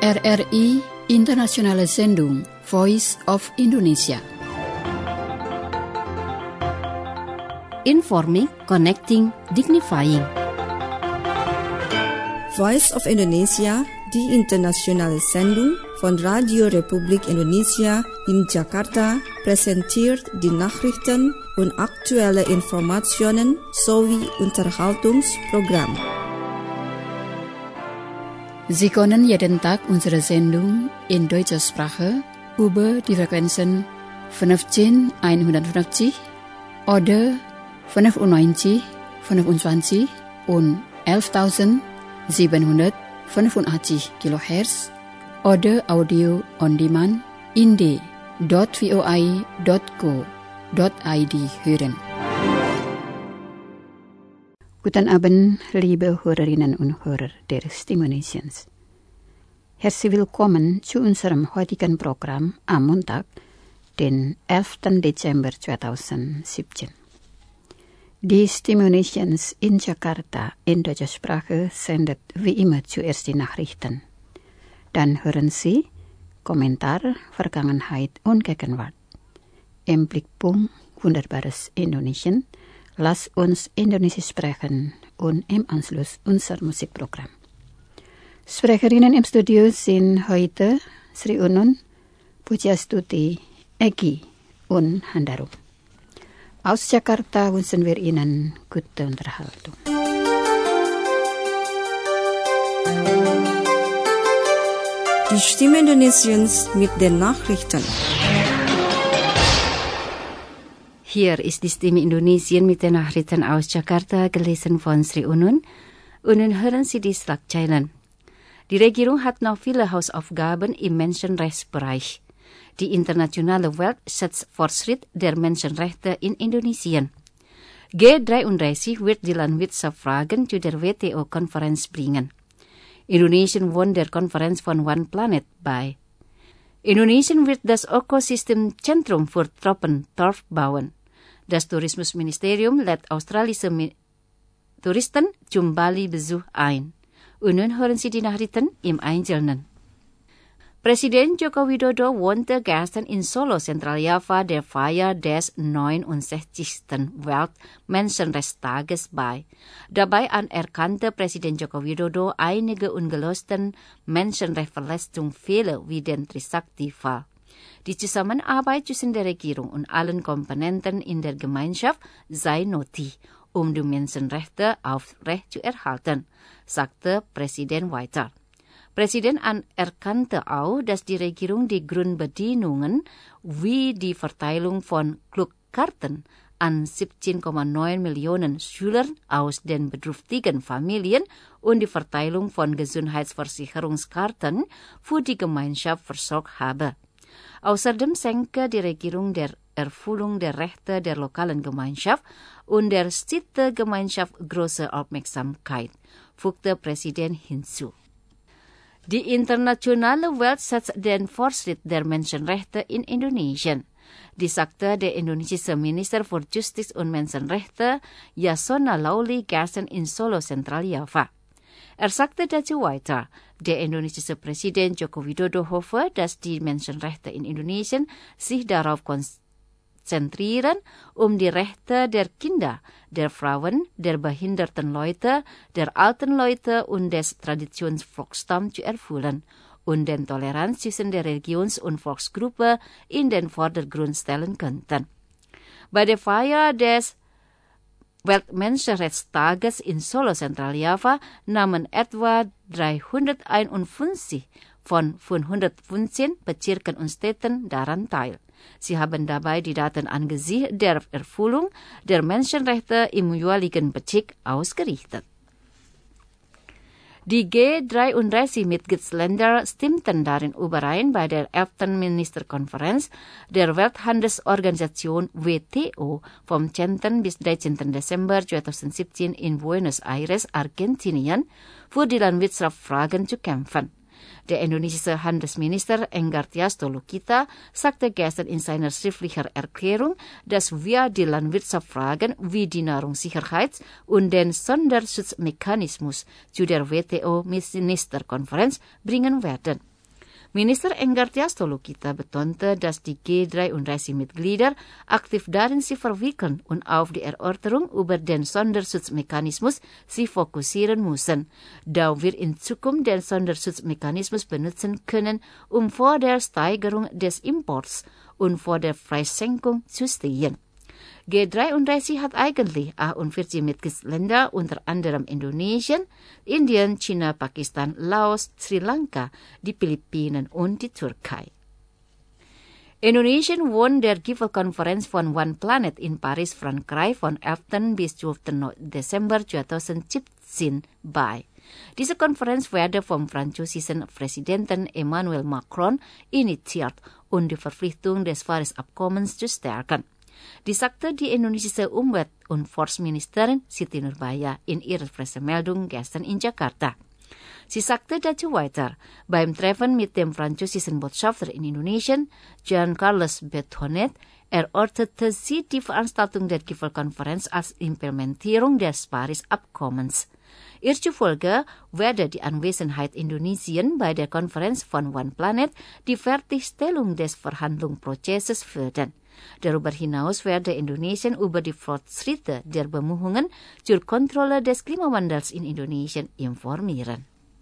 RRI Internationale Sendung Voice of Indonesia. Informing, connecting, dignifying. Voice of Indonesia, die internationale Sendung von Radio Republik Indonesia in Jakarta, präsentiert die Nachrichten und aktuelle Informationen sowie Unterhaltungsprogramm. Sie können jeden Tag unsere Sendung in deutscher Sprache über die Frequenzen 15150 oder 95, 25 und 11.785 kHz oder Audio on Demand in d.voi.co.id hören. Guten Abend, liebe Hörerinnen und Hörer der Stimme Nations. Herzlich willkommen zu unserem heutigen Programm am Montag, den 11. Dezember 2017. Die Stimme Nations in Jakarta in deutscher Sprache sendet wie immer zuerst die Nachrichten. Dann hören Sie Kommentar, Vergangenheit und Gegenwart. Im Blickpunkt Wunderbares Indonesien, lass uns Indonesisch sprechen und im Anschluss unser Musikprogramm. Sprecherinnen im Studio sind heute Sri Unun, Pujastuti, Egi und Handarum. Aus Jakarta wünschen wir Ihnen gute Unterhaltung. Die Stimme Indonesiens mit den Nachrichten. Hier ist die Stimme Indonesien mit den Nachrichten aus Jakarta, gelesen von Sri Unun. Und nun hören Sie die Schlagzeilen. Die Regierung hat noch viele Hausaufgaben im Menschenrechtsbereich. Die internationale Welt setzt Fortschritt der Menschenrechte in Indonesien. G33 wird die Landwirtschaftsfragen zu der WTO-Konferenz bringen. Indonesien wohnt der Konferenz von One Planet bei. Indonesien wird das Ökosystemzentrum für Tropentorf bauen. Das Tourismusministerium lädt australische Touristen zum Bali-Besuch ein. Und nun hören Sie die Nachrichten im Einzelnen. Präsident Joko Widodo wohnte gestern in Solo, Zentraljava, der Feier des 69. Weltmenschenrechtstages bei. Dabei anerkannte Präsident Joko Widodo einige ungelöste Menschenrechtsverletzungsfälle wie den Trisakti-Fall. Die Zusammenarbeit zwischen der Regierung und allen Komponenten in der Gemeinschaft sei nötig, um die Menschenrechte aufrecht zu erhalten, sagte Präsident weiter. Präsident anerkannte auch, dass die Regierung die Grundbedingungen wie die Verteilung von Klugkarten an 17,9 Millionen Schülern aus den bedürftigen Familien und die Verteilung von Gesundheitsversicherungskarten für die Gemeinschaft versorgt habe. Außerdem senke die Regierung der Erfüllung der Rechte der lokalen Gemeinschaft und der Städtegemeinschaft große Aufmerksamkeit, fügte Präsident hinzu. Die internationale Welt setzt den Fortschritt der Menschenrechte in Indonesien. Dies sagte der indonesische Minister für Justiz und Menschenrechte Yasona Lawli gestern in Solo, Zentraljava. Er sagte dazu weiter, der indonesische Präsident Joko Widodo hoffe, dass die Menschenrechte in Indonesien sich darauf konzentrieren, um die Rechte der Kinder, der Frauen, der behinderten Leute, der alten Leute und des Traditionsvolksstamms zu erfüllen und den Toleranz zwischen der Religions- und Volksgruppe in den Vordergrund stellen könnten. Bei der Feier des Weltmenschenrechtstages in Solo, Zentraljava nahmen etwa 351 von 515 Bezirken und Städten daran teil. Sie haben dabei die Daten angesichts der Erfüllung der Menschenrechte im jeweiligen Bezirk ausgerichtet. Die G33-Mitgliedsländer stimmten darin überein, bei der 11. Ministerkonferenz der Welthandelsorganisation WTO vom 10. bis 13. Dezember 2017 in Buenos Aires, Argentinien, für die Landwirtschaftsfragen zu kämpfen. Der indonesische Handelsminister Enggartia Stolokita sagte gestern in seiner schriftlichen Erklärung, dass wir die Landwirtschaftsfragen wie die Nahrungssicherheit und den Sonderschutzmechanismus zu der WTO-Ministerkonferenz bringen werden. Minister Enggartia Stolokita betonte, dass die G33-Mitglieder aktiv darin sich verwickeln und auf die Erörterung über den Sonderschutzmechanismus sich fokussieren müssen, da wir in Zukunft den Sonderschutzmechanismus benutzen können, um vor der Steigerung des Imports und vor der Preissenkung zu stehen. G33 hat eigentlich 48 Mitgliedsländer, unter anderem Indonesien, Indien, China, Pakistan, Laos, Sri Lanka, die Philippinen und die Türkei. Indonesien won der Gipfelkonferenz von One Planet in Paris, Frankreich von 11. bis 12. Dezember 2017 bei. Diese Konferenz wurde vom französischen Präsidenten Emmanuel Macron initiiert, um die Verpflichtung des Paris-Abkommens zu stärken. Dies sagte die indonesische Umwelt- und Forstministerin Siti Nurbaya in ihrer Pressemeldung gestern in Jakarta. Sie sagte dazu weiter, beim Treffen mit dem französischen Botschafter in Indonesien, Jean-Carles Betonet, erörterte sie die Veranstaltung der Gipfelkonferenz als Implementierung des Paris-Abkommens. Ihr zufolge werde die Anwesenheit Indonesien bei der Konferenz von One Planet die Fertigstellung des Verhandlungsprozesses fördern. Darüber hinaus werde Indonesien über die Fortschritte der Bemühungen zur Kontrolle des Klimawandels in Indonesien informieren.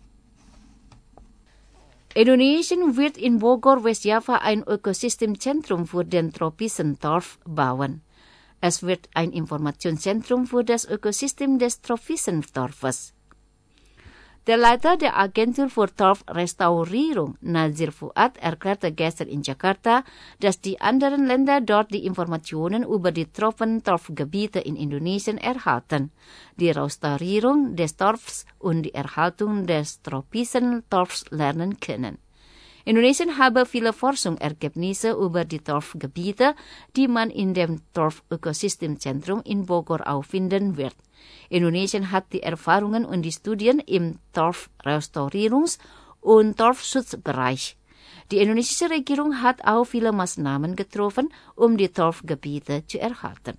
Indonesien wird in Bogor, Westjava ein Ökosystemzentrum für den tropischen Torf bauen. Es wird ein Informationszentrum für das Ökosystem des tropischen Torfes. Der Leiter der Agentur für Torfrestaurierung, Nazir Fuad, erklärte gestern in Jakarta, dass die anderen Länder dort die Informationen über die Torfgebiete in Indonesien erhalten, die Restaurierung des Torfs und die Erhaltung des tropischen Torfs lernen können. Indonesien habe viele Forschungsergebnisse über die Torfgebiete, die man in dem Torfökosystemzentrum in Bogor auffinden wird. Indonesien hat die Erfahrungen und die Studien im Torfrestaurierungs- und Torfschutzbereich. Die indonesische Regierung hat auch viele Maßnahmen getroffen, um die Torfgebiete zu erhalten.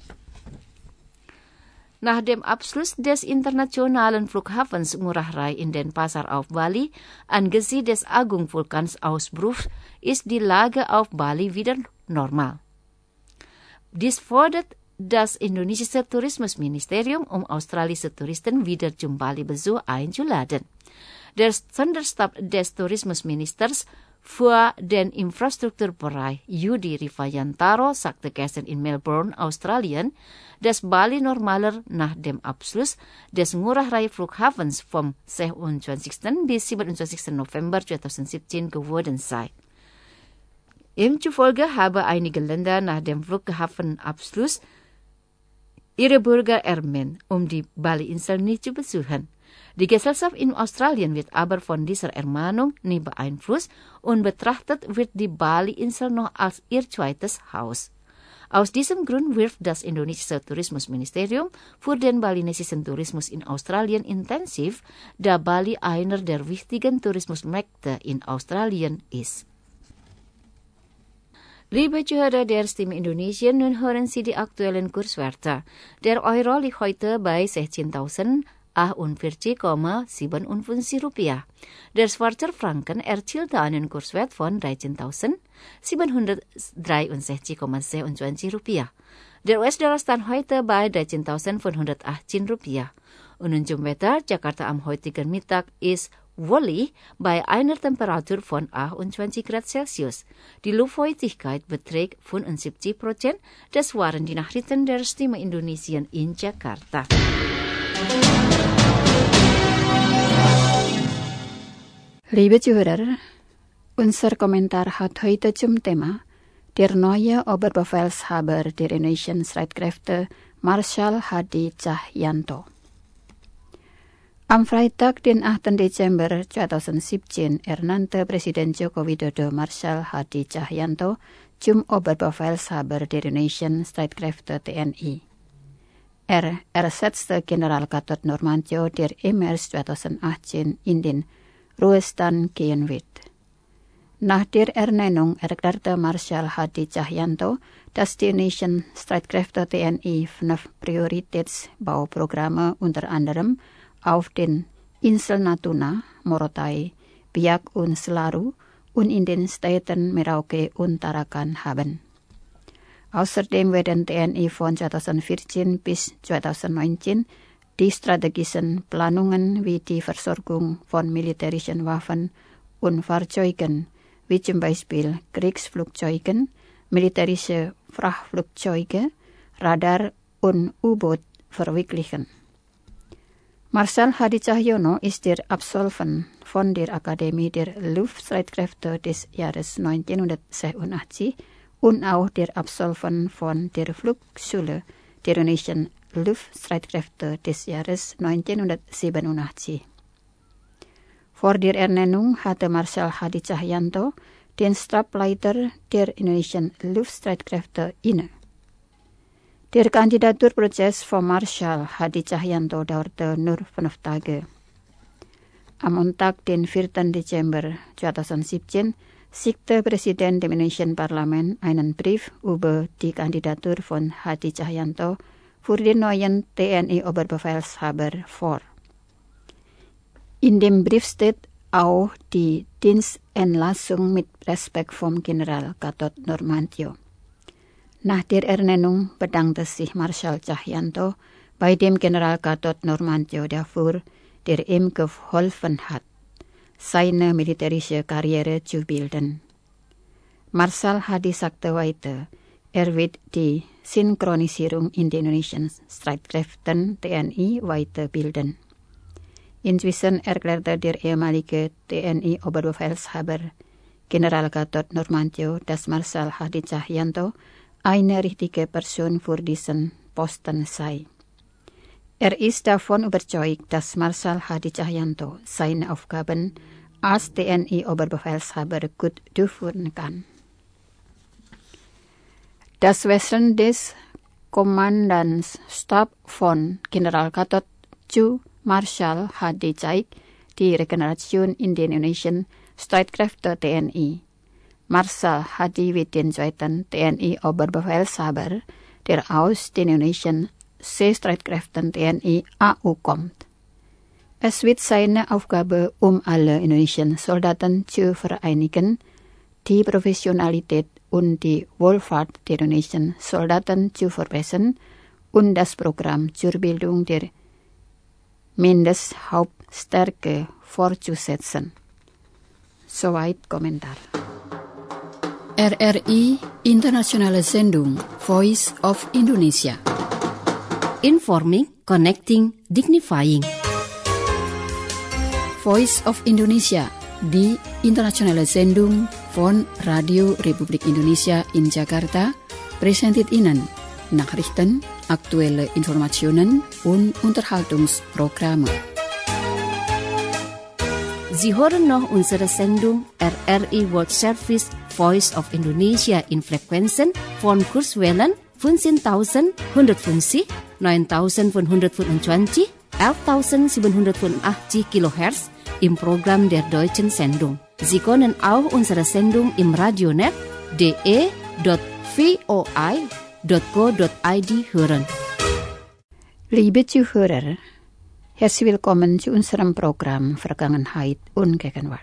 Nach dem Abschluss des internationalen Flughafens Ngurah Rai in Denpasar auf Bali, angesichts des Agung-Vulkanausbruchs, ist die Lage auf Bali wieder normal. Dies fordert das indonesische Tourismusministerium, um australische Touristen wieder zum Bali-Besuch einzuladen. Der Sonderstab des Tourismusministers für den Infrastrukturbereich Yudi Rivayantaro sagte gestern in Melbourne, Australien, dass Bali normaler nach dem Abschluss des Ngurah Rai Flughafens vom 26. bis 27. November 2017 geworden sei. Ihm zufolge habe einige Länder nach dem Flughafenabschluss ihre Bürger ermahnt, um die Bali-Insel nicht zu besuchen. Die Gesellschaft in Australien wird aber von dieser Ermahnung nicht beeinflusst und betrachtet wird die Bali-Insel noch als ihr zweites Haus. Aus diesem Grund wirft das indonesische Tourismusministerium für den balinesischen Tourismus in Australien intensiv, da Bali einer der wichtigen Tourismusmärkte in Australien ist. Liebe Zuhörer der Stimme Indonesien, nun hören Sie die aktuellen Kurswerte. Der Euro liegt heute bei 16.048,57 Rupiah. Der Schweizer Franken erzielte einen Kurswert von 13.763,26 Rupiah. Der US-Dollar stand heute bei 13.518 Rupiah. Und unser Wetter Jakarta am heutigen Mittag ist wollig bei einer Temperatur von 28 Grad Celsius. Die Luftfeuchtigkeit beträgt 75%. Das waren die Nachrichten der Stimme Indonesien in Jakarta. Liebe Zuhörer, unser Kommentar hat heute zum Thema der neue Oberbefehlshaber der Indonesischen Streitkräfte, Marschall Hadi Cahyanto. Am Freitag, den 8. Dezember 2017, ernannte Präsident Joko Widodo Marschall Hadi Cahyanto zum Oberbefehlshaber der Indonesischen Streitkräfte TNI. Er ersetzte General Gatot Nurmantio, der im März 2018 in den Ruhestand gehen wird. Nach der Ernennung erklärte Marschall Hadi Cahyanto, dass die Indonesischen Streitkräfte TNI 5 Prioritätsbauprogramme unter anderem auf den Inseln Natuna, Morotai, Biak und Selaru und in den Städten Merauke und Tarakan haben. Außerdem werden TNI von 2014 bis 2019 die strategischen Planungen wie die Versorgung von militärischen Waffen und Fahrzeugen, wie zum Beispiel Kriegsflugzeugen, militärische Frachtflugzeuge, Radar und U-Boot verwirklichen. Marschall Hadi Cahyono ist der Absolvent von der Akademie der Luftstreitkräfte des Jahres 1986 und auch der Absolvent von der Flugschule der Indonesian Luftstreitkräfte des Jahres 1987. Vor der Ernennung hatte Marschall Hadi Cahyanto den Stableiter der Indonesian Luftstreitkräfte inne. Der Kandidaturprozess von Marschall Hadi Cahyanto dauerte nur 5 Tage. Am Montag, den 4. Dezember 2017, schickte Präsident dem Indonesian Parlament einen Brief über die Kandidatur von Hadi Cahyanto für den neuen TNI-Oberbefehlshaber vor. In dem Brief steht auch die Dienstentlassung mit Respekt vom General Gatot Nurmantio. Nach der Ernennung bedankte sich Marschall Cahyanto bei dem General Gatot Nurmantio dafür, der ihm geholfen hat, seine militärische Karriere zu bilden. Marschall Hadi sagte weiter, er wird die Synchronisierung in den indonesischen Streitkräften TNI weiterbilden. Inzwischen erklärte der ehemalige TNI-Oberbefehlshaber General Gatot Nurmantio, dass Marschall Hadi Cahyanto eine richtige Person für diesen Posten sei. Er ist davon überzeugt, dass Marschall Hadi Cahyanto seine Aufgaben als TNI-Oberbefehlshaber gut durchführen kann. Das Wesen des Kommandantstab von General Gatot zu Marschall Hadi zeigt die Regeneration in den indonesischen Streitkräften TNI. Marschall Hadi wird den zweiten TNI-Oberbefehlshaber, der aus den indonesischen Seestreitkräften TNI AU kommt. Es wird seine Aufgabe, alle indonesischen Soldaten zu vereinigen, die Professionalität und die Wohlfahrt der indonesischen Soldaten zu verbessern und das Programm zur Bildung der Mindesthauptstärke fortzusetzen. Soweit Kommentar. RRI Internationale Sendung Voice of Indonesia. Informing, connecting, dignifying. Voice of Indonesia, die internationale Sendung von Radio Republik Indonesia in Jakarta, präsentiert Ihnen Nachrichten, aktuelle Informationen und Unterhaltungsprogramme. Sie hören noch unsere Sendung RRI World Service Voice of Indonesia in Frequenzen von Kurzwellen 15.150, 9.525, 11.785 kHz im Programm der deutschen Sendung. Sie können auch unsere Sendung im Radionet de.voi.co.id hören. Liebe Zuhörer, herzlich willkommen zu unserem Programm Vergangenheit und Gegenwart.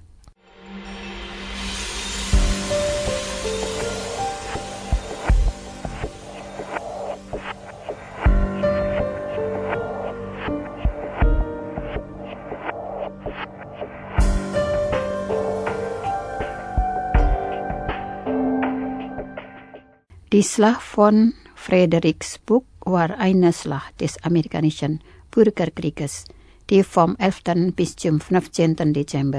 Die Schlacht von Fredericksburg war eine Schlacht des amerikanischen Bürgerkrieges, die vom 11. bis zum 15. Dezember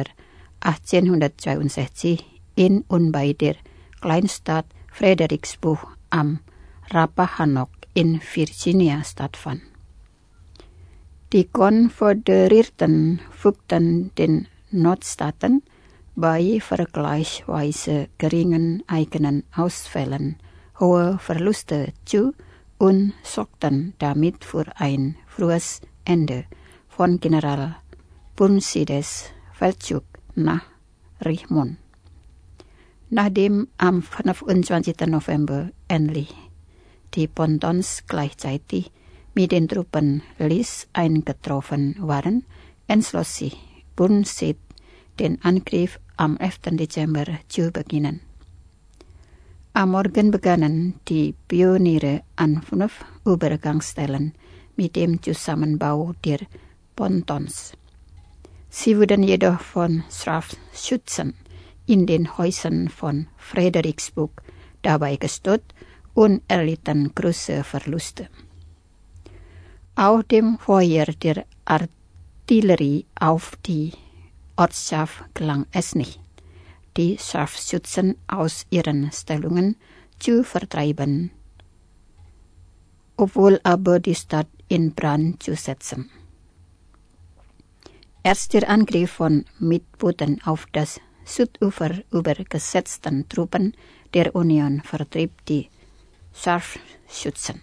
1862 in und bei der Kleinstadt Fredericksburg am Rappahannock in Virginia stattfand. Die Konföderierten fügten den Nordstaaten bei vergleichsweise geringen eigenen Ausfällen hohe Verluste zu und sorgten damit für ein frühes Ende von General Burnsides Feldzug nach Richmond. Nachdem am 25. November endlich die Pontons gleichzeitig mit den Truppen Lees eingetroffen waren, entschloss sich Burnsid, den Angriff am 11. Dezember zu beginnen. Am Morgen begannen die Pioniere an 5 Übergangsstellen mit dem Zusammenbau der Pontons. Sie wurden jedoch von Scharfschützen in den Häusern von Frederiksburg dabei gestört und erlitten große Verluste. Auch dem Feuer der Artillerie auf die Ortschaft gelang es nicht, die Scharfschützen aus ihren Stellungen zu vertreiben, obwohl aber die Stadt in Brand zu setzen. Erst der Angriff von Mitboten auf das Südufer übergesetzten Truppen der Union vertrieb die Scharfschützen.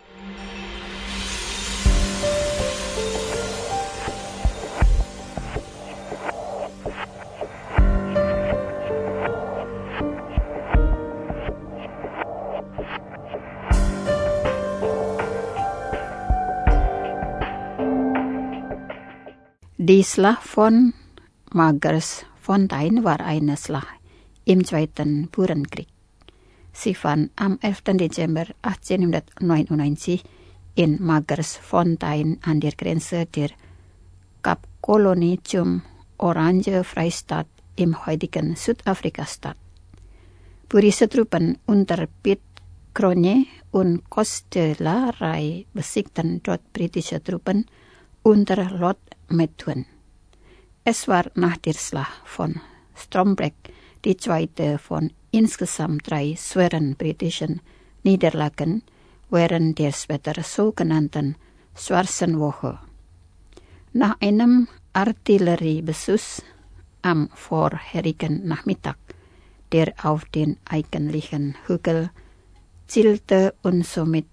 Die Schlacht von Magersfontein war eine Schlacht im Zweiten Burenkrieg. Sie fand am 11. Dezember 1899 in Magersfontein an der Grenze der Kapkolonie zum Orange-Freistaat im heutigen Südafrika statt. Britische Truppen unter Piet Cronje und Kostelerai besiegten dort britische Truppen unter Lord Methuen. Es war nach der Schlacht von Stromberg die zweite von insgesamt 3 schweren britischen Niederlagen während der später sogenannten Schwarzen Woche. Nach einem Artilleriebeschuss am vorherigen Nachmittag, der auf den eigentlichen Hügel zielte und somit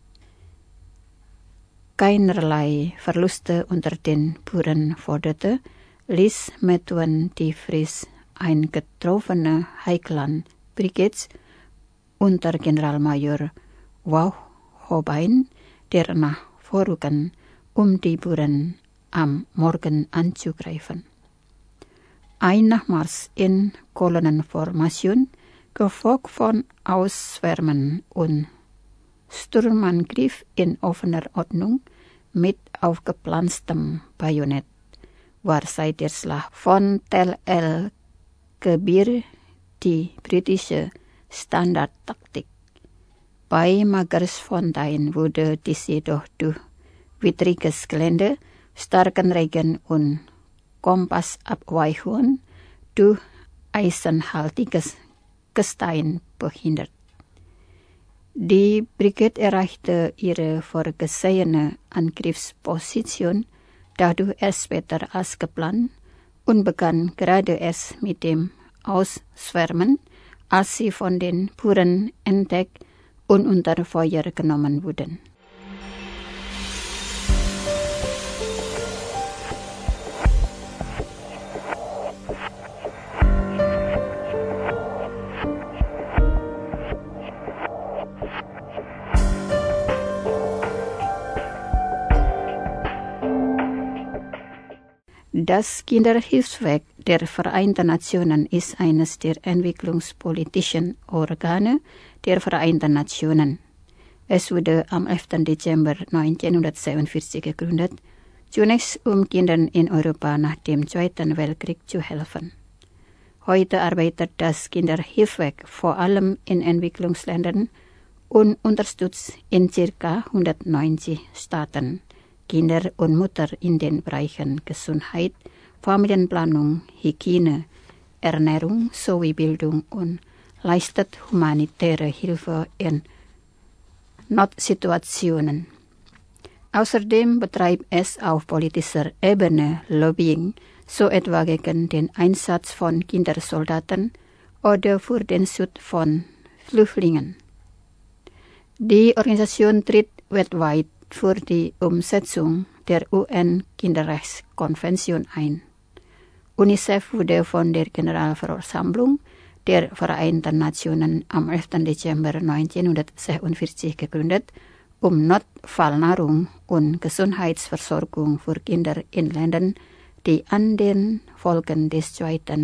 keinerlei Verluste unter den Buren forderte, ließ Methuen die frisch eingetroffene Highland-Brigades unter Generalmajor Wauchobein der nachvorrücken, um die Buren am Morgen anzugreifen. Ein Nachmarsch in Kolonnenformation, gefolgt von Ausschwärmen und Sturmangriff in offener Ordnung mit aufgeplanstem Bajonett, war seit der Schlacht von Tel el-Kebir die britische Standardtaktik. Bei Magersfontein wurde dies jedoch durch widriges Gelände, starken Regen und Kompassabweichungen durch eisenhaltiges Gestein behindert. Die Brigade erreichte ihre vorgesehene Angriffsposition dadurch erst später als geplant und begann gerade erst mit dem Ausschwärmen, als sie von den Buren entdeckt und unter Feuer genommen wurden. Das Kinderhilfswerk der Vereinten Nationen ist eines der entwicklungspolitischen Organe der Vereinten Nationen. Es wurde am 11. Dezember 1947 gegründet, zunächst um Kindern in Europa nach dem Zweiten Weltkrieg zu helfen. Heute arbeitet das Kinderhilfswerk vor allem in Entwicklungsländern und unterstützt in ca. 190 Staaten Kinder und Mütter in den Bereichen Gesundheit, Familienplanung, Hygiene, Ernährung sowie Bildung und leistet humanitäre Hilfe in Notsituationen. Außerdem betreibt es auf politischer Ebene Lobbying, so etwa gegen den Einsatz von Kindersoldaten oder für den Schutz von Flüchtlingen. Die Organisation tritt weltweit für die Umsetzung der UN-Kinderrechtskonvention ein. UNICEF wurde von der Generalversammlung der Vereinten Nationen am 11. Dezember 1946 gegründet, um Notfallnahrung und Gesundheitsversorgung für Kinder in Ländern, die an den Folgen des Zweiten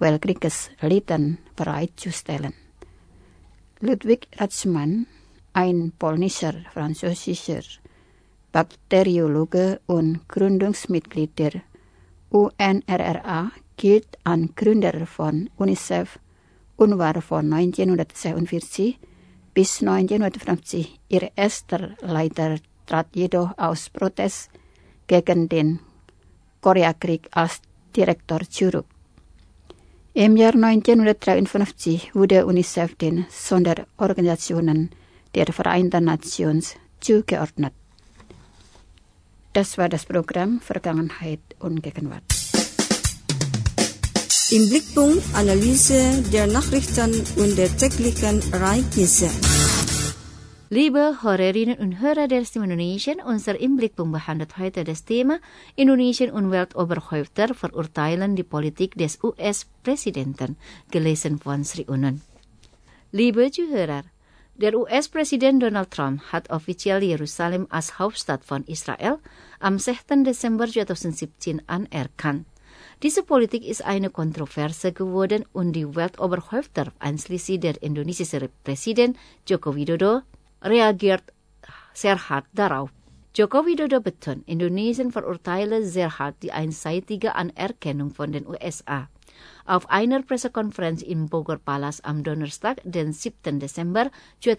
Weltkriegsliedern bereitzustellen. Ludwig Ratschmann, ein polnischer, französischer Bakteriologe und Gründungsmitglied der UNRRA, gilt als Gründer von UNICEF und war von 1942 bis 1950 ihr erster Leiter, trat jedoch aus Protest gegen den Koreakrieg als Direktor zurück. Im Jahr 1953 wurde UNICEF den Sonderorganisationen der Vereinten Nationen zugeordnet. Das war das Programm Vergangenheit und Gegenwart. Im Blickpunkt Analyse der Nachrichten und der täglichen Ereignisse. Liebe Hörerinnen und Hörer der Stimme Indonesien, unser Blickpunkt behandelt heute das Thema Indonesien und Weltoberhäupter verurteilen die Politik des US-Präsidenten, gelesen von Sri Unun. Liebe Zuhörer, der US-Präsident Donald Trump hat offiziell Jerusalem als Hauptstadt von Israel am 6. Dezember 2017 anerkannt. Diese Politik ist eine Kontroverse geworden und die Weltoberhäupter, einschließlich der indonesische Präsident Joko Widodo, reagiert sehr hart darauf. Joko Widodo betont, Indonesien verurteile sehr hart die einseitige Anerkennung von den USA. Auf einer Pressekonferenz im Bogor Palace am Donnerstag, den 7. Dezember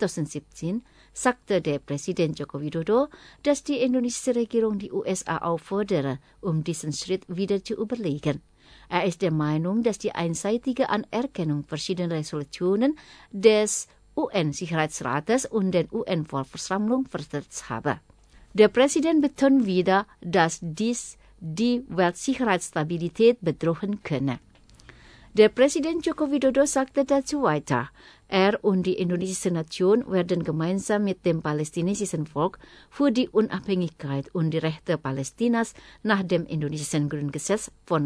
2017, sagte der Präsident Joko Widodo, dass die indonesische Regierung die USA auffordere, diesen Schritt wieder zu überlegen. Er ist der Meinung, dass die einseitige Anerkennung verschiedener Resolutionen des UN-Sicherheitsrates und der UN-Vollversammlung verletzt habe. Der Präsident betont wieder, dass dies die Weltsicherheitsstabilität bedrohen könne. Der Präsident Joko Widodo sagte dazu weiter, er und die indonesische Nation werden gemeinsam mit dem palästinensischen Volk für die Unabhängigkeit und die Rechte Palästinas nach dem indonesischen Grundgesetz von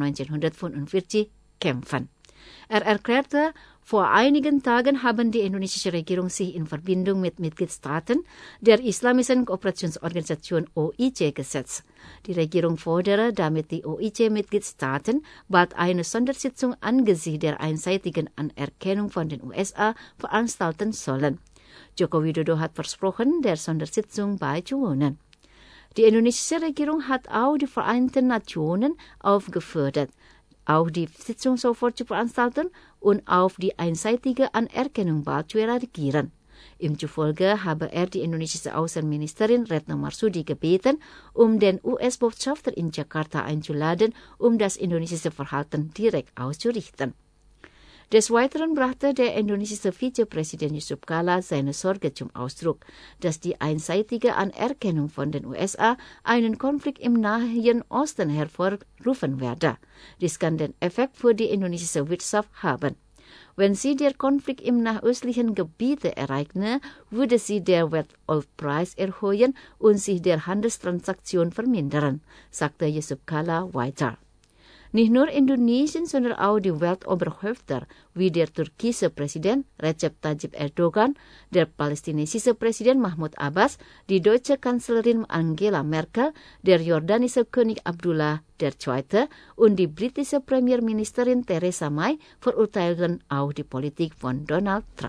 1945 kämpfen. Er erklärte, vor einigen Tagen haben die indonesische Regierung sich in Verbindung mit Mitgliedstaaten der Islamischen Kooperationsorganisation OIC gesetzt. Die Regierung fordere, damit die OIC-Mitgliedstaaten bald eine Sondersitzung angesichts der einseitigen Anerkennung von den USA veranstalten sollen. Joko Widodo hat versprochen, der Sondersitzung beizuwohnen. Die indonesische Regierung hat auch die Vereinten Nationen aufgefordert, auch die Sitzung sofort zu veranstalten und auf die einseitige Anerkennung bald zu reagieren. Ihm zufolge habe er die indonesische Außenministerin Retno Marsudi gebeten, den US-Botschafter in Jakarta einzuladen, das indonesische Verhalten direkt auszurichten. Des Weiteren brachte der indonesische Vizepräsident Yusuf Kala seine Sorge zum Ausdruck, dass die einseitige Anerkennung von den USA einen Konflikt im Nahen Osten hervorrufen werde. Dies kann den Effekt für die indonesische Wirtschaft haben. Wenn sie der Konflikt im nahöstlichen Gebiet ereigne, würde sie den Weltölpreis erhöhen und sich der Handelstransaktion vermindern, sagte Yusuf Kala weiter. Nicht nur Indonesien, sondern auch die Weltoberhäupter wie der türkische Präsident Recep Tayyip Erdogan, der palästinensische Präsident Mahmoud Abbas, die deutsche Kanzlerin Angela Merkel, der jordanische König Abdullah II. Und die britische Premierministerin Theresa May verurteilten auch die Politik von Donald Trump.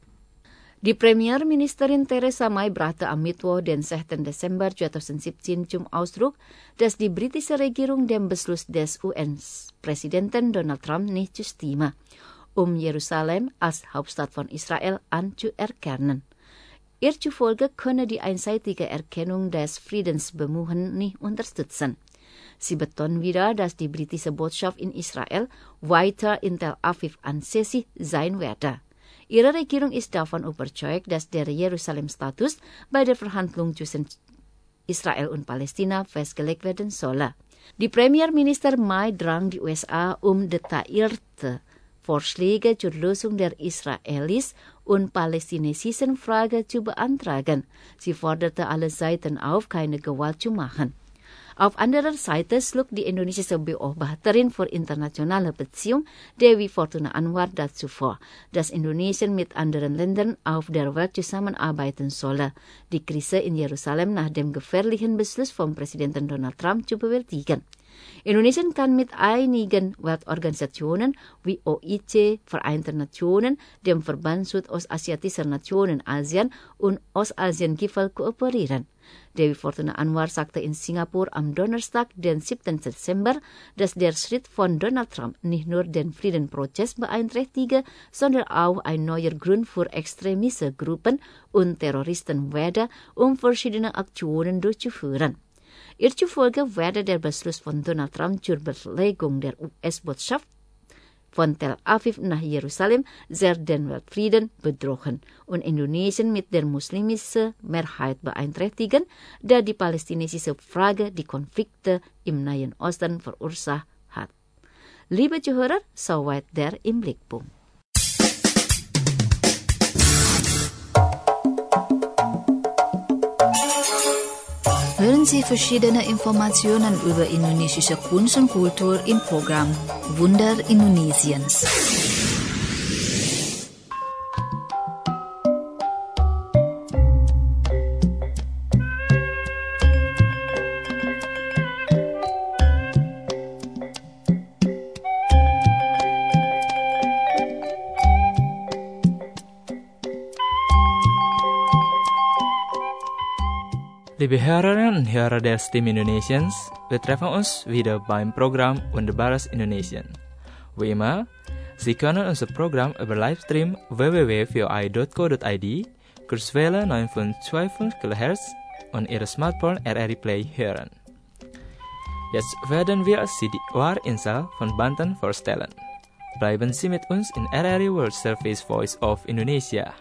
Die Premierministerin Theresa May brachte am Mittwoch, den 6. Dezember 2017 zum Ausdruck, dass die britische Regierung dem Beschluss des US-Präsidenten Donald Trump nicht zustimme, Jerusalem als Hauptstadt von Israel anzuerkennen. Ihr zufolge könne die einseitige Erkennung des Friedensbemühungen nicht unterstützen. Sie betont wieder, dass die britische Botschaft in Israel weiter in Tel Aviv ansässig sein werde. Ihre Regierung ist davon überzeugt, dass der Jerusalem-Status bei der Verhandlung zwischen Israel und Palästina festgelegt werden solle. Die Premierminister May drang die USA detaillierte Vorschläge zur Lösung der Israelis- und palästinensischen Frage zu beantragen. Sie forderte alle Seiten auf, keine Gewalt zu machen. Auf anderer Seite schlug die indonesische Beobachterin für internationale Beziehungen Dewi Fortuna Anwar dazu vor, dass Indonesien mit anderen Ländern auf der Welt zusammenarbeiten solle, die Krise in Jerusalem nach dem gefährlichen Beschluss von Präsident Donald Trump zu bewältigen. Indonesien kann mit einigen Weltorganisationen wie OIC, Vereinte Nationen, dem Verband Südostasiatischer Nationen ASEAN und Ostasien-Gipfel kooperieren. Dewi Fortuna Anwar sagte in Singapur am Donnerstag, den 7. Dezember, dass der Schritt von Donald Trump nicht nur den Friedenprozess beeinträchtige, sondern auch ein neuer Grund für extremistische Gruppen und Terroristen werde, um verschiedene Aktionen durchzuführen. Ihr zufolge werde der Beschluss von Donald Trump zur Belegung der US-Botschaft von Tel Aviv nach Jerusalem sehr den Weltfrieden bedrohen und Indonesien mit der muslimischen Mehrheit beeinträchtigen, da die palästinensische Frage die Konflikte im Nahen Osten verursacht hat. Liebe Zuhörer, soweit der im Blickpunkt. Hören Sie verschiedene Informationen über indonesische Kunst und Kultur im Programm Wunder Indonesiens. Liebe Hörerinnen und Hörer der Stimme Indonesiens, wir treffen uns wieder beim Programm Wunderbares Indonesien. Wie immer, Sie können unser Programm über Livestream www.voi.co.id, Kurzwelle 9.25 kHz und Ihre Smartphone RRI Play hören. Jetzt werden wir Sie die Ohrinsel von Banten vorstellen. Bleiben Sie mit uns in RRI World Service Voice of Indonesia.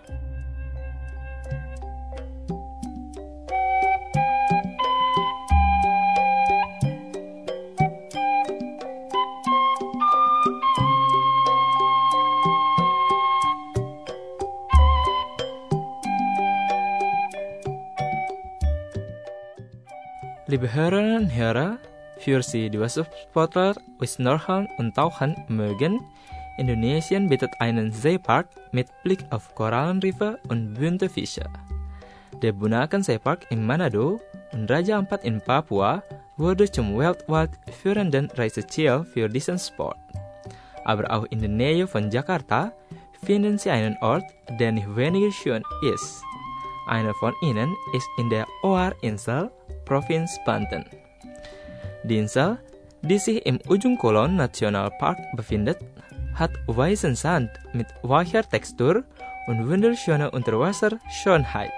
Liebe Hörerinnen und Hörer, für Sie die Wassersportler Snorkeln und Tauchen mögen, Indonesien bietet einen Seepark mit Blick auf Korallenriffe und bunte Fische. Der Bunaken Seepark in Manado und Raja Ampat in Papua wurde zum weltweit führenden Reiseziel für diesen Sport. Aber auch in der Nähe von Jakarta finden Sie einen Ort, der nicht weniger schön ist. Einer von ihnen ist in der Ohrinsel, Provinz Banten. Die Insel, die sich im Ujung Kulon Nationalpark befindet, hat weißen Sand mit weicher Textur und wunderschöne Unterwasserschönheit.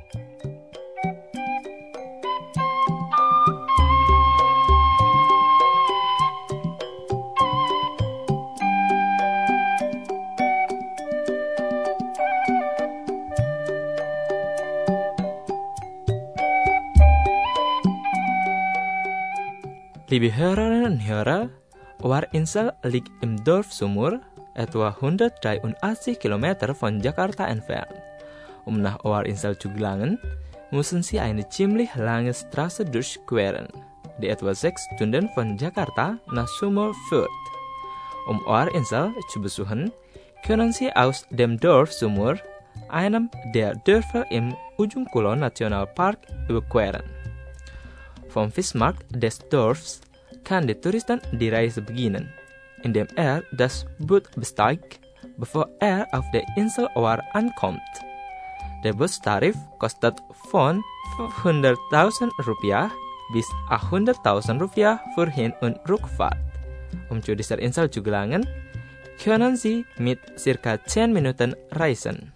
Liebe Hörerinnen und Hörer, Ohrinsel liegt im Dorf Sumur, etwa 183 Kilometer von Jakarta entfernt. Um nach Ohrinsel zu gelangen, müssen Sie eine ziemlich lange Straße durchqueren, die etwa 6 Stunden von Jakarta nach Sumur führt. Um Ohrinsel zu besuchen, können Sie aus dem Dorf Sumur, einem der Dörfer im Ujung Kulon Nationalpark, überqueren. Vom Fischmarkt des Dorfs kann der Touristen die Reise beginnen, indem das Boot besteigt, bevor auf der Insel Ohar ankommt. Der Bustarif kostet von 500.000 Rupiah bis 800.000 Rupiah für Hin- und Rückfahrt. Um zu dieser Insel zu gelangen, können Sie mit ca. 10 Minuten reisen.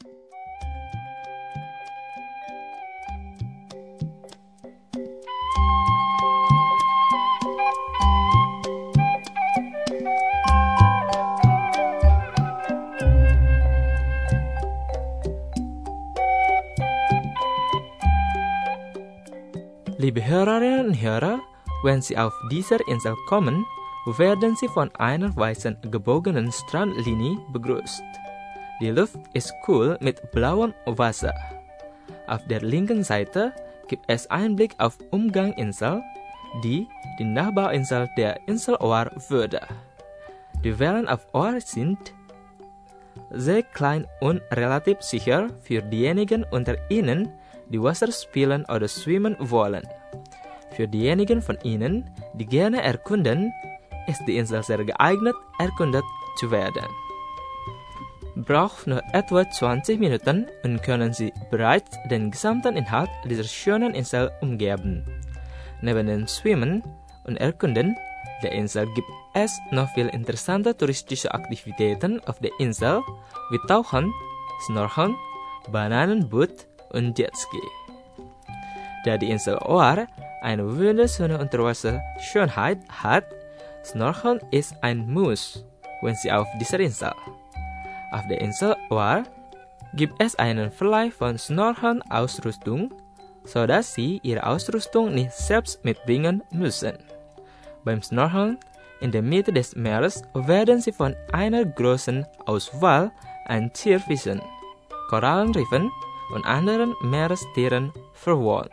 Liebe Hörerinnen und Hörer, wenn Sie auf dieser Insel kommen, werden Sie von einer weißen gebogenen Strandlinie begrüßt. Die Luft ist kühl mit blauem Wasser. Auf der linken Seite gibt es einen Blick auf Umganginsel, die Nachbarinsel der Insel Ohar würde. Die Wellen auf Ohar sind sehr klein und relativ sicher für diejenigen unter Ihnen, die Wasser spielen oder schwimmen wollen. Für diejenigen von Ihnen, die gerne erkunden, ist die Insel sehr geeignet, erkundet zu werden. Braucht nur etwa 20 Minuten und können Sie bereits den gesamten Inhalt dieser schönen Insel umgeben. Neben dem Schwimmen und Erkunden der Insel gibt es noch viele interessante touristische Aktivitäten auf der Insel, wie Tauchen, Snorkeln, Bananenboot und Jetski. Da die Insel Oar eine wunderschöne Unterwasserschönheit hat, Snorkeln ist ein Muss, wenn Sie auf dieser Insel. Auf der Insel Oar gibt es einen Verleih von Snorkeln-Ausrüstung, sodass Sie Ihre Ausrüstung nicht selbst mitbringen müssen. Beim Snorkeln in der Mitte des Meeres werden Sie von einer großen Auswahl an Tierfischen, Korallenriffen und anderen Meerestieren verwöhnt.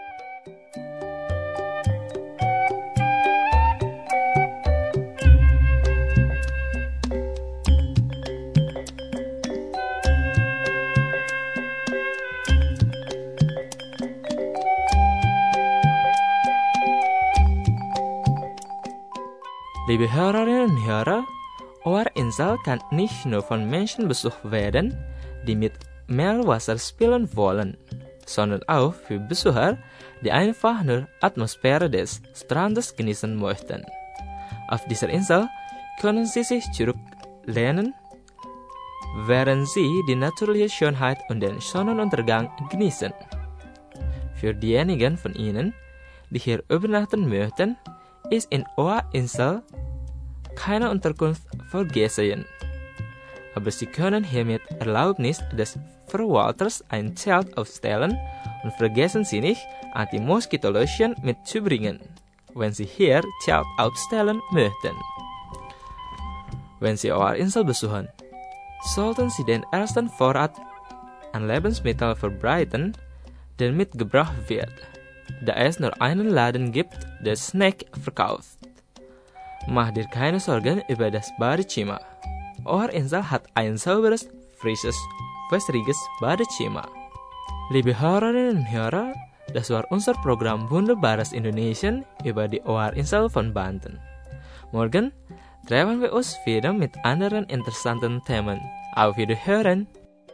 Liebe Hörerinnen und Hörer, Oarinsel kann nicht nur von Menschen besucht werden, die mit Meerwasser spielen wollen, sondern auch für Besucher, die einfach nur Atmosphäre des Strandes genießen möchten. Auf dieser Insel können Sie sich zurücklehnen, während Sie die natürliche Schönheit und den Sonnenuntergang genießen. Für diejenigen von Ihnen, die hier übernachten möchten, ist in Oarinsel keine Unterkunft vorgesehen. Aber Sie können hier mit Erlaubnis des Verwalters ein Zelt aufstellen und vergessen Sie nicht, Anti-Moskito-Lotion mitzubringen, wenn Sie hier Zelt aufstellen möchten. Wenn Sie Oarinsel besuchen, sollten Sie den ersten Vorrat an Lebensmitteln verbreiten, der mitgebracht wird, da es nur einen Laden gibt, der Snack verkauft. Mach dir keine Sorgen über das Badezimmer. Oarinsel hat ein sauberes, frisches, wässriges Badezimmer. Liebe Hörerinnen und Hörer, das war unser Programm Wunderbares Indonesien über die Oarinsel von Banten. Morgen treffen wir uns wieder mit anderen interessanten Themen. Auf Wiederhören!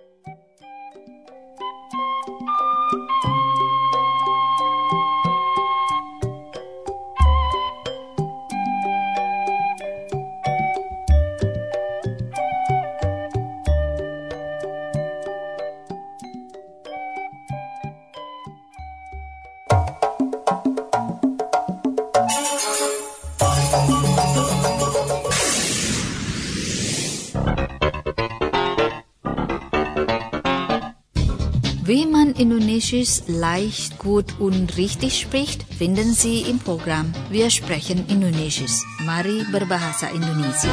Wie man Indonesisch leicht, gut und richtig spricht, finden Sie im Programm Wir sprechen Indonesisch. Mari berbahasa Indonesia.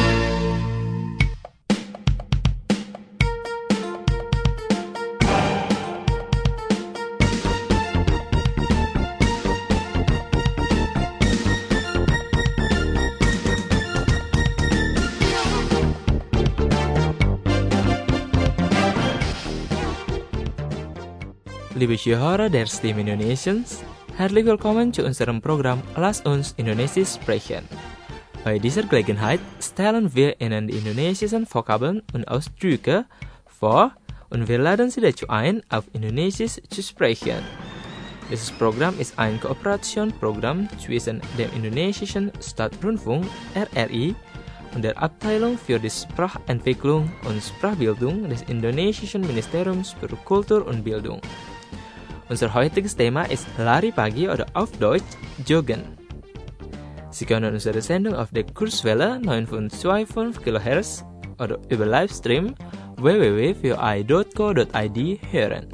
Liebe Zuhörer der Stimme Indonesiens, herzlich willkommen zu unserem Programm Lass uns Indonesisch sprechen. Bei dieser Gelegenheit stellen wir Ihnen die indonesischen Vokabeln und Ausdrücke vor und wir laden Sie dazu ein, auf Indonesisch zu sprechen. Dieses Programm ist ein Kooperationsprogramm zwischen dem Indonesischen Staatsrundfunk (RRI) und der Abteilung für die Sprachentwicklung und Sprachbildung des Indonesischen Ministeriums für Kultur und Bildung. Unser heutiges Thema ist Lari Pagi oder auf Deutsch Joggen. Sie können unsere Sendung auf der Kurzwelle 9.25 kHz oder über Livestream www.vi.co.id hören.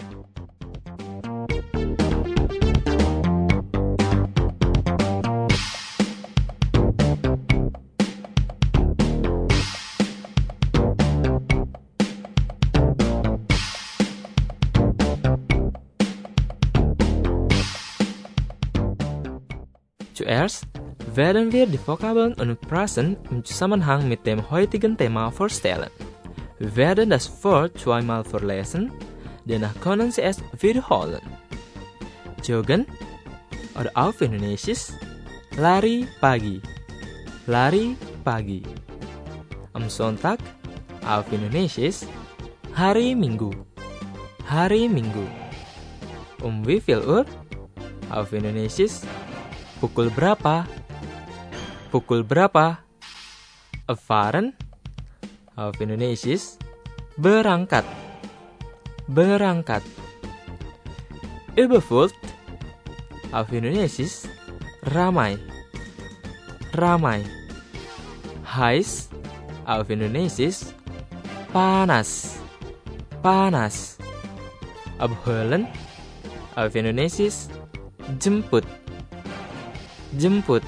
Zuerst werden wir die Vokabeln und Phrasen im Zusammenhang mit dem heutigen Thema vorstellen. Wir werden das Wort zweimal vorlesen, danach können Sie es wiederholen. Joggen oder auf Indonesisch lari pagi. Lari pagi. Am Sonntag auf Indonesisch hari Minggu. Hari Minggu. Wie viel Uhr? Auf Indonesisch pukul berapa? Pukul berapa? Fahren. Auf Indonesisch berangkat. Berangkat. Überfüllt. Auf Indonesisch ramai. Ramai. Heiß. Auf Indonesisch panas. Panas. Abholen. Auf Indonesisch jemput. Jemput.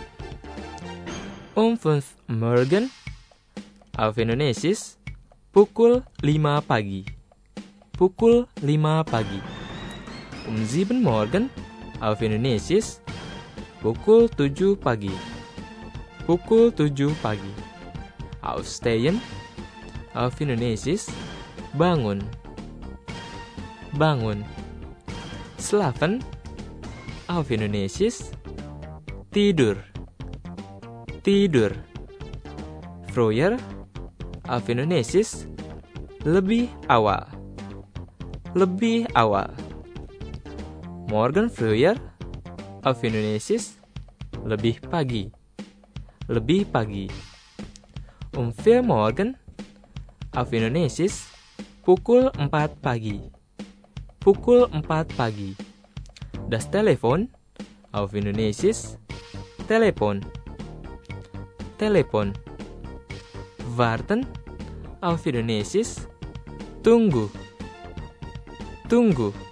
5 morgen. Auf Indonesisch pukul 5 pagi. Pukul 5 pagi. 7 morgen. Auf Indonesisch pukul 7 pagi. Pukul 7 pagi. Aufstehen. Auf Indonesisch bangun. Bangun. Schlafen. Auf Indonesisch tidur. Tidur. Früher. Auf Indonesisch lebih awal. Lebih awal. Morgen früher. Auf Indonesisch lebih pagi. Lebih pagi. 4 morgen. Auf Indonesisch pukul 4 pagi. Pukul 4 pagi. Das Telefon. Auf Indonesisch telepon. Telepon. Warten. Auf Indonesisch tunggu. Tunggu.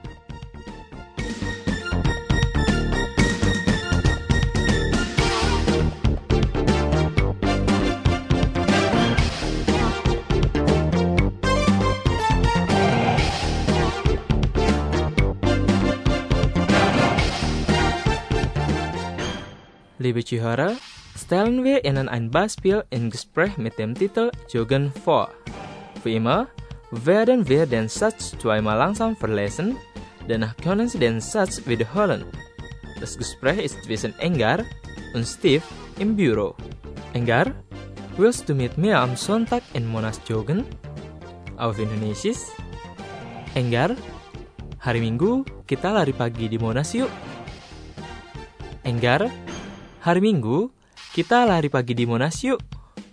Liebe Zuhörer, stellen wir Ihnen ein Beispiel im Gespräch mit dem Titel Joggen vor. Wie immer werden wir den Satz zweimal langsam verlesen, danach können Sie den Satz wiederholen. Das Gespräch ist zwischen Enggar und Steve im Büro. Enggar, willst du mit mir am Sonntag in Monas joggen? Auf Indonesisch. Enggar, hari Minggu kita lari pagi di Monas yuk. Enggar, hari Minggu, kita lari pagi di Monas yuk.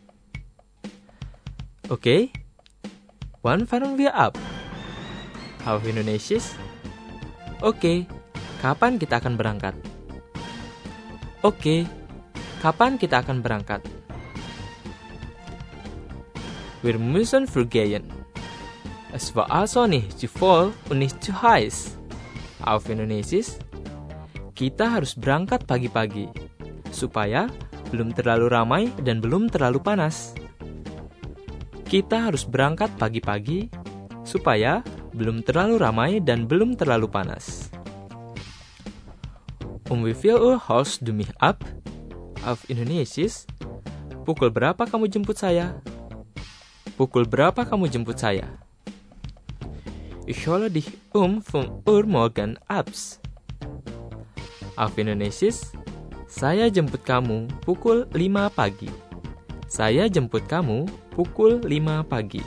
Oke, wann fahren wir ab? Auf Indonesisch. Oke, kapan kita akan berangkat? Oke, kapan kita akan berangkat? Wir müssen früh gehen. Es war also nicht zu voll und nicht zu heiß. Auf Indonesisch. Kita harus berangkat pagi-pagi supaya belum terlalu ramai dan belum terlalu panas. Kita harus berangkat pagi-pagi supaya belum terlalu ramai dan belum terlalu panas. Wie viel Uhr holst du mich ab? Auf Indonesisch. Pukul berapa kamu jemput saya? Pukul berapa kamu jemput saya? Ich hole dich 5 Uhr morgen ab. Auf Indonesisch. Saya jemput kamu pukul 5 pagi. Saya jemput kamu pukul 5 pagi.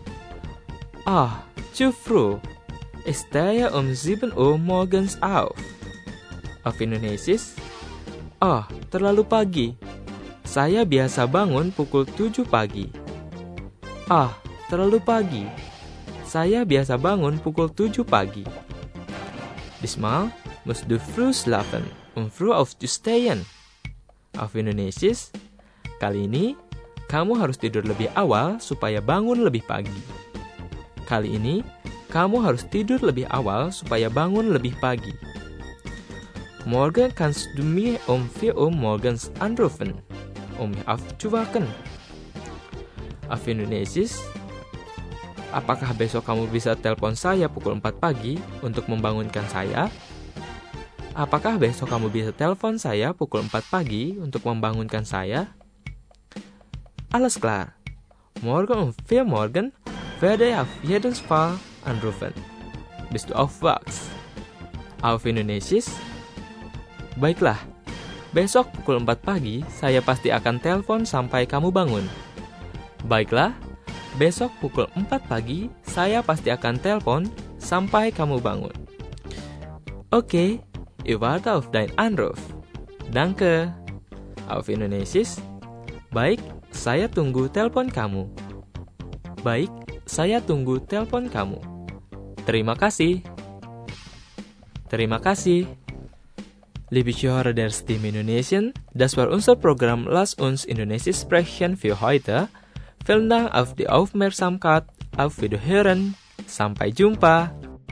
Zu früh. Ich stehe 7 Uhr morgens auf. Auf Indonesisch. Terlalu pagi. Saya biasa bangun pukul 7 pagi. Terlalu pagi. Saya biasa bangun pukul 7 pagi. Diesmal musst du früh schlafen. Früh aufzustehen. Auf Indonesisch. Kali ini, kamu harus tidur lebih awal supaya bangun lebih pagi. Kali ini, kamu harus tidur lebih awal supaya bangun lebih pagi. Morgen kannst du mich 4 Uhr morgens anrufen, mich aufzuwecken. Auf Indonesisch. Apakah besok kamu bisa telepon saya pukul 4 pagi untuk membangunkan saya? Apakah besok kamu bisa telepon saya pukul 4 pagi untuk membangunkan saya? Alles klar. Morgen 4 morgen werde ich auf jeden Fall anrufen. Bist du aufwachst? Auf Indonesisch. Baiklah, besok pukul 4 pagi saya pasti akan telepon sampai kamu bangun. Baiklah, besok pukul 4 pagi saya pasti akan telepon sampai kamu bangun. Oke, ich warte auf dein Anruf. Danke. Auf Indonesisch. Baik, saya tunggu telepon kamu. Baik, saya tunggu telepon kamu. Terima kasih. Terima kasih. Liebe Zuhörer der Stimme Indonesien, das war unser Programm Lass uns Indonesisch sprechen für heute. Vielen Dank auf die Aufmerksamkeit. Auf Wiederhören. Sampai jumpa.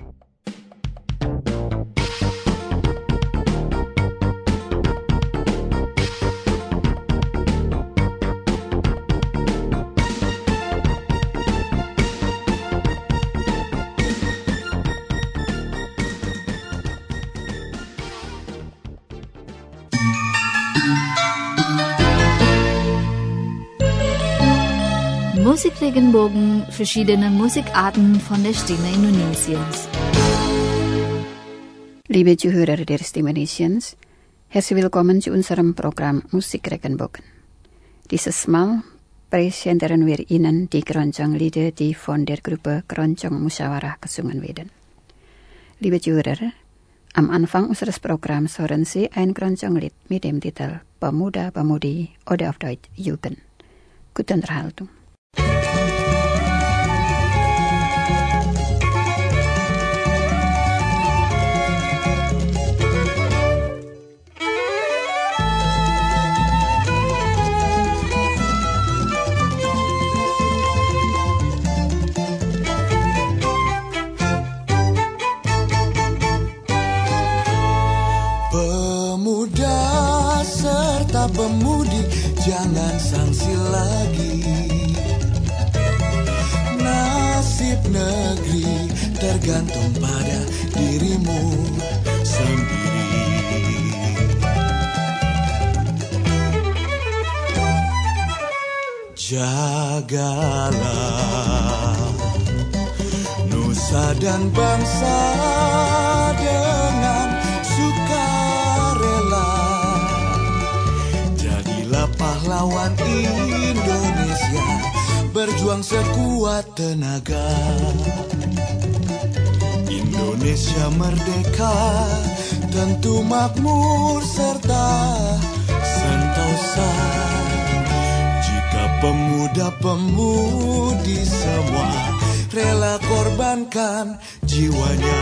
Musikregenbogen, verschiedene Musikarten von der Stimme Indonesiens. Liebe Zuhörer der Stimme Indonesiens, herzlich willkommen zu unserem Programm Musikregenbogen. Dieses Mal präsentieren wir Ihnen die Keroncong-Lieder, die von der Gruppe Keroncong Musyawarah gesungen werden. Liebe Zuhörer, am Anfang unseres Programms hören Sie ein Keroncong-Lied mit dem Titel Pemuda-Pemudi oder auf Deutsch Jugend. Gute Unterhaltung. Pemudi, jangan sangsi lagi. Nasib negeri tergantung pada dirimu sendiri. Jagalah nusa dan bangsa dengan sukarela. Pahlawan Indonesia, berjuang sekuat tenaga. Indonesia merdeka, tentu makmur serta sentosa. Jika pemuda-pemudi semua rela korbankan jiwanya.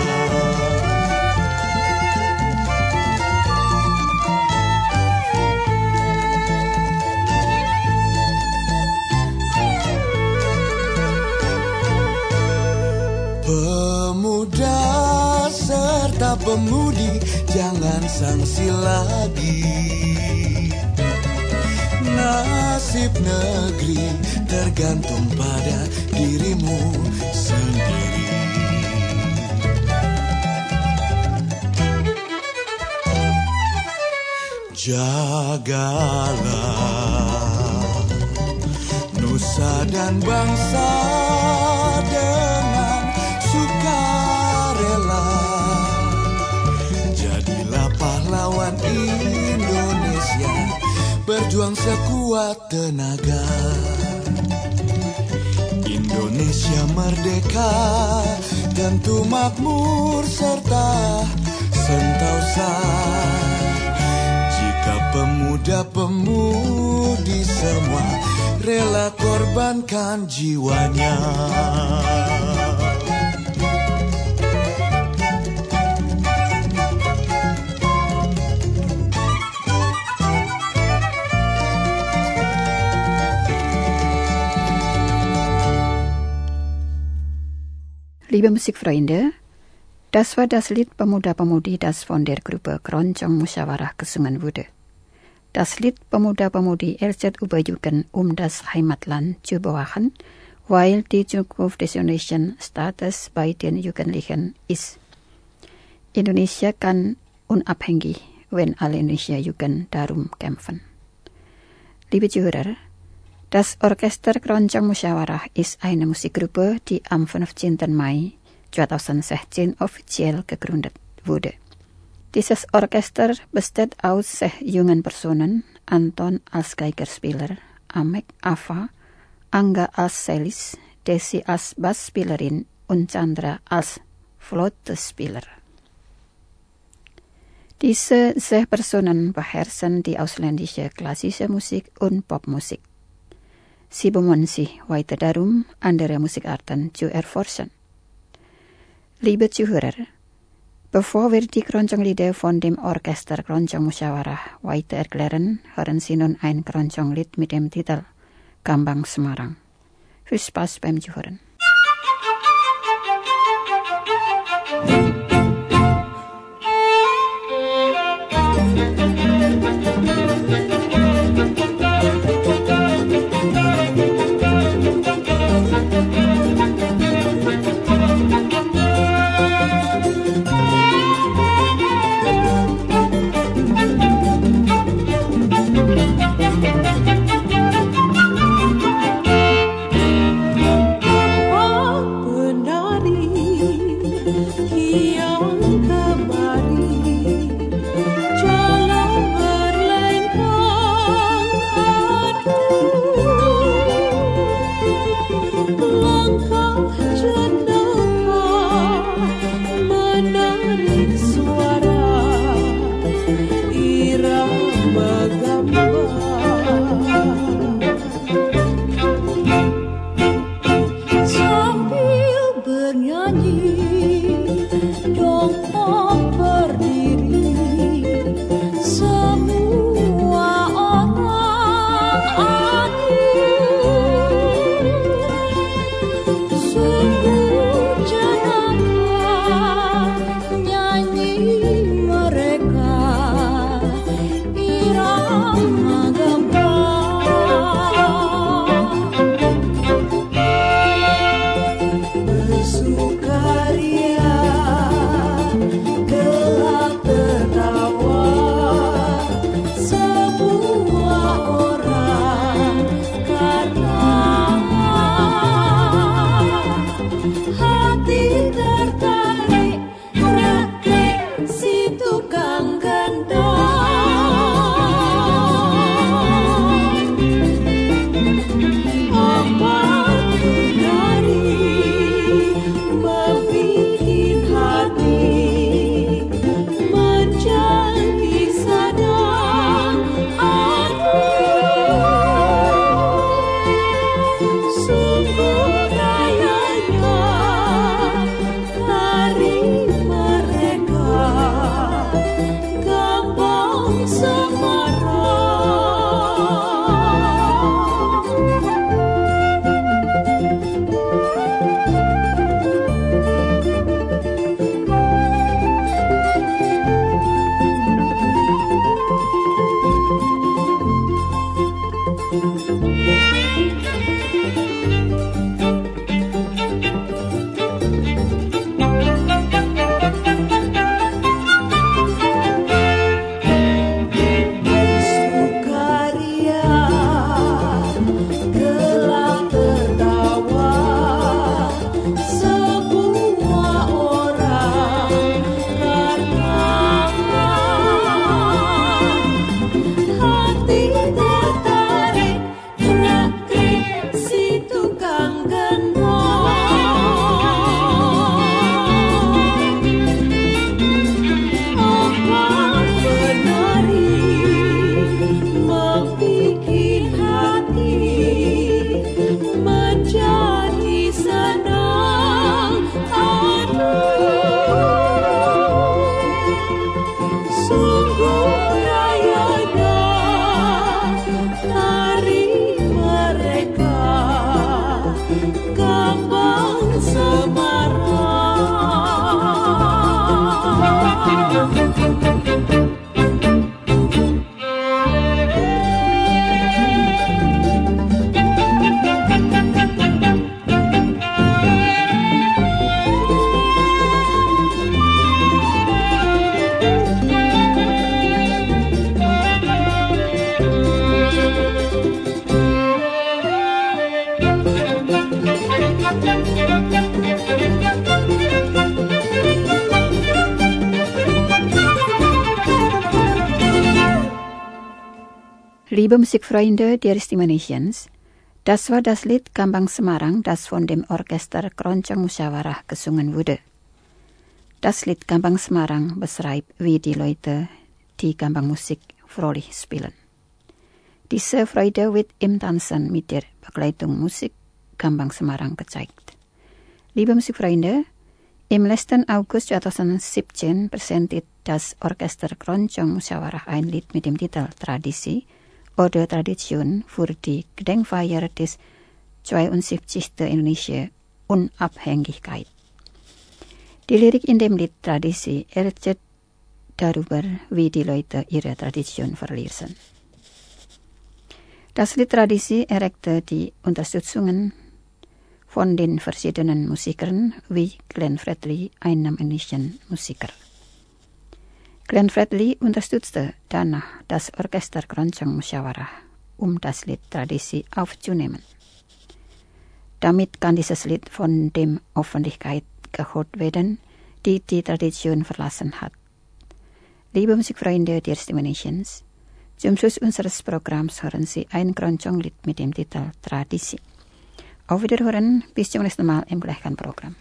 Pemuda serta pemudi, jangan sangsi lagi. Nasib negeri tergantung pada dirimu sendiri. Jagalah nusa dan bangsa dengan sukarela. Jadilah pahlawan Indonesia, berjuang sekuat tenaga. Indonesia merdeka, tentu makmur serta sentosa. Jika pemuda-pemudi semua rela korbankan jiwanya. Liebe Musikfreunde, das war das Lied Pemuda-Pemudi, das von der Gruppe Keroncong Musyawarah gesungen wurde. Das Lied Pemuda-Pemudi erzählt über Jugend, das Heimatland zu bewahren, weil die Zukunft des indonesischen Staates bei den Jugendlichen ist. Indonesia kann unabhängig, wenn alle Indonesia Jugend darum kämpfen. Liebe Zuhörer, das Orchester Keroncong Musyawarah ist eine Musikgruppe, die am 15. Mai 2016 offiziell gegründet wurde. Dieses Orchester besteht aus 6 jungen Personen, Anton als Geigerspieler, Amek Ava, Angga als Cellist, Desi als Bassspielerin und Chandra als Flötespieler. Diese 6 Personen beherrschen die ausländische klassische Musik und Popmusik. Sie bemühen sich weiter darum, andere Musikarten zu erforschen. Liebe Zuhörer, bevor wir die Keronconglieder von dem Orchester Keroncong Musyawarah weiter erklären, hören Sie nun ein Keronconglied mit dem Titel Gambang Semarang. Viel Spaß beim Zuhören. He Liebe Musikfreunde der Stimme Nations, das war das Lied Kambang Semarang, das von dem Orchester Keroncong Musyawarah gesungen wurde. Das Lied Kambang Semarang beschreibt, wie die Leute die Kambangmusik fröhlich spielen. Diese Freude wird im Tanzen mit der Begleitung Musik Kambang Semarang gezeigt. Liebe Musikfreunde, im letzten August 2017 präsentiert das Orchester Keroncong Musyawarah ein Lied mit dem Titel Tradisi oder Tradition für die Gedenkfeier des 72. Indonesia Unabhängigkeit. Die Lirik in dem Lied Tradisi erzählt darüber, wie die Leute ihre Tradition verließen. Das Lied Tradisi erregte die Unterstützung von den verschiedenen Musikern wie Glenn Fredly, einem indischen Musiker. Glenn Fredly unterstützte danach das Orchester Keroncong Musyawarah, das Lied Tradisi aufzunehmen. Damit kann dieses Lied von der Öffentlichkeit gehört werden, die die Tradition verlassen hat. Liebe Musikfreunde der Stimme Nations, zum Schluss unseres Programms hören Sie ein Keroncong-Lied mit dem Titel Tradisi. Auf Wiederhören, bis zum nächsten Mal im gleichen Programm.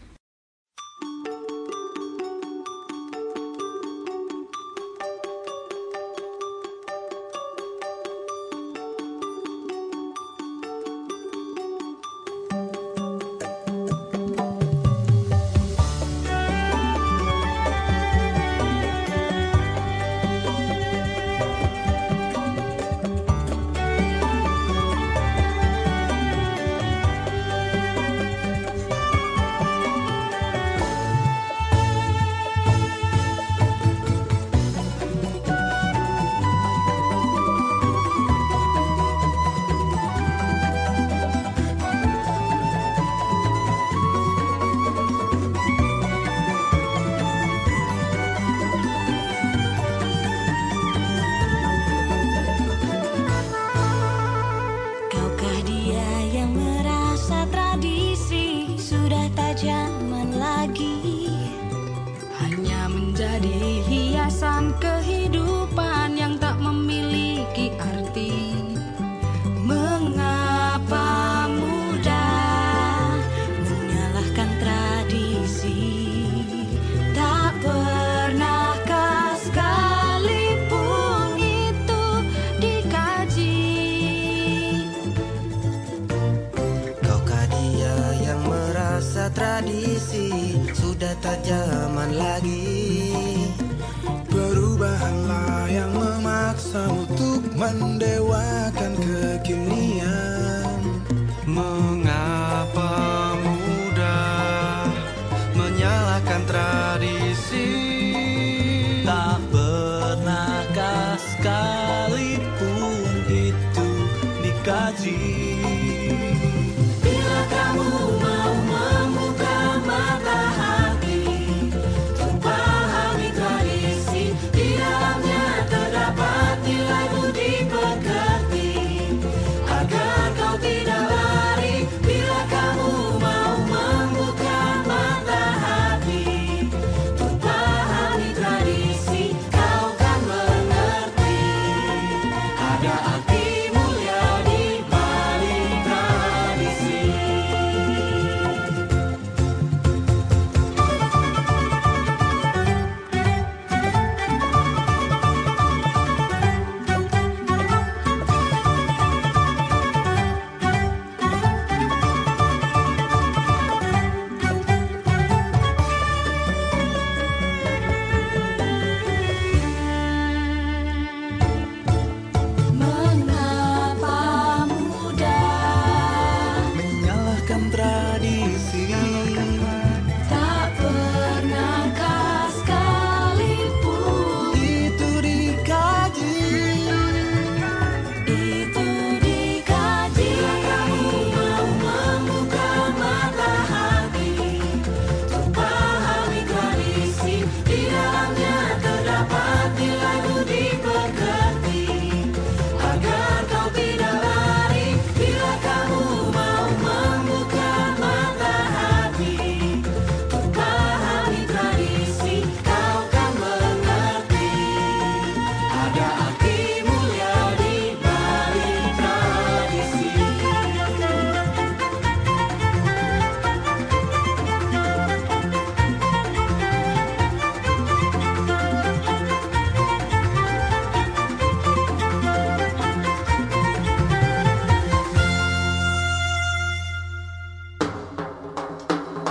Kehidupan yang tak memiliki arti. Mengapa mudah menyalahkan tradisi? Tak pernahkah sekalipun itu dikaji? Kaukah dia yang merasa tradisi sudah tak zaman lagi? Perubahanlah yang memaksa untuk mendewakan kekinian. Mengapa mudah menyalahkan tradisi? Tak pernahkah sekalipun itu dikaji? Bila kamu mau membuka mata hati, pahami tradisi, di dalamnya terdapat nilai budi pekerti, agar kau tidak lari. Bila kamu mau membuka mata hati, pahami tradisi, kau kan mengerti. Ada arti mulia di balik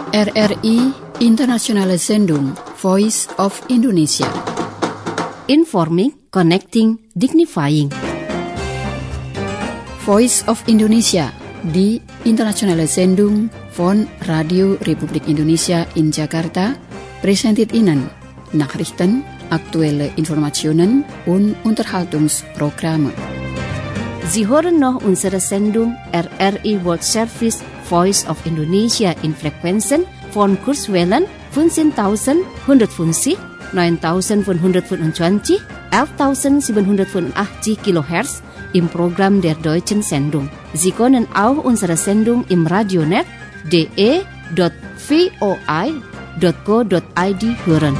RRI Internationale Sendung Voice of Indonesia. Informing, connecting, dignifying. Voice of Indonesia di Internationale Sendung von Radio Republik Indonesia in Jakarta presented Ihnen Nachrichten, aktuelle Informationen und Unterhaltungsprogramme. Sie hören noch unsere Sendung RRI World Service Voice of Indonesia in Frequenzen von Kurzwellen 15.150, 9.525, 11.785 kHz im Programm der deutschen Sendung. Sie können auch unsere Sendung im Radionet de.voi.co.id hören.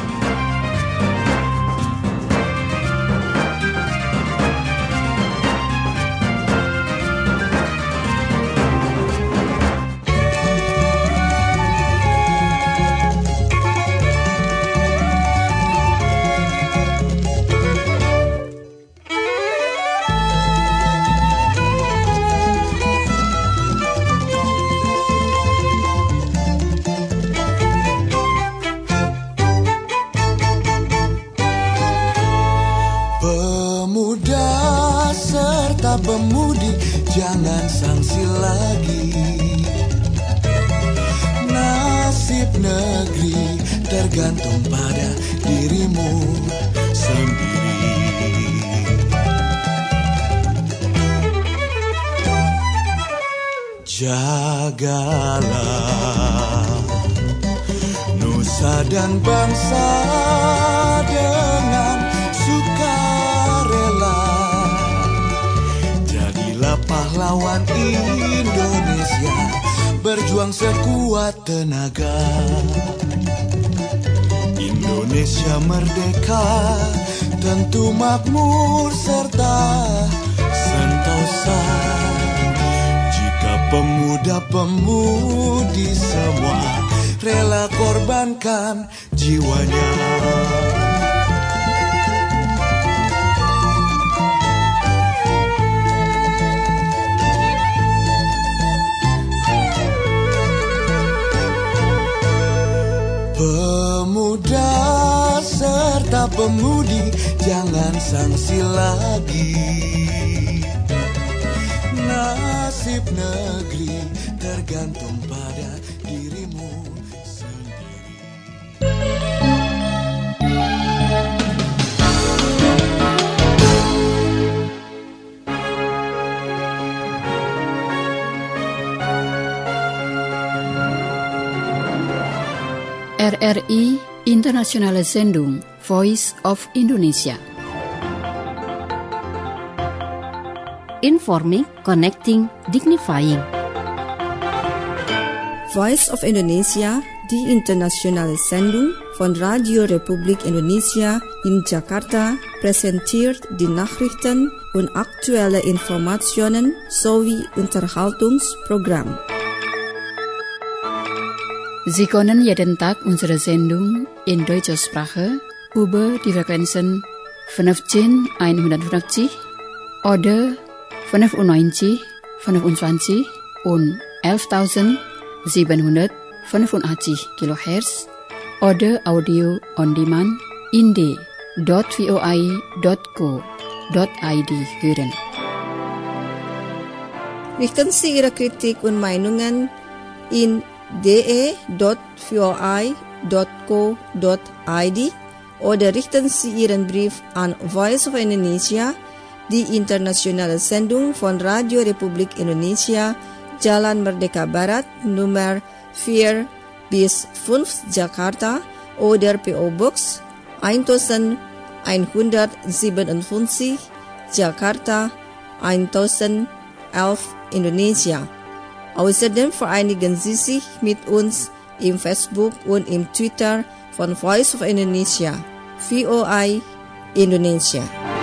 Pemudi, jangan sangsi lagi. Nasib negeri tergantung pada dirimu sendiri. Jagalah nusa dan bangsa dengan sukarela. Pahlawan Indonesia, berjuang sekuat tenaga. Indonesia merdeka, tentu makmur serta sentosa. Jika pemuda-pemudi semua rela korbankan jiwanya. Pemuda serta pemudi, jangan sangsi lagi. Nasib negeri tergantung pada dirimu sendiri. RRI Internationale Sendung Voice of Indonesia. Informing, connecting, dignifying. Voice of Indonesia, die internationale Sendung von Radio Republik Indonesia in Jakarta, präsentiert die Nachrichten und aktuelle Informationen sowie Unterhaltungsprogramm. Sie können jeden Tag unsere Sendung in deutscher Sprache über die Frequenzen 15150 oder 95, 25 und 11.785 kHz oder Audio on Demand in de.voi.co.id hören. Richten Sie Ihre Kritik und Meinungen in de.voi.co.id oder richten Sie Ihren Brief an Voice of Indonesia, die internationale Sendung von Radio Republik Indonesia, Jalan Merdeka Barat, Nummer 4-5 Jakarta oder PO Box 1157 Jakarta 1011 Indonesia. Außerdem vereinigen Sie sich mit uns im Facebook und im Twitter von Voice of Indonesia, VOI Indonesia.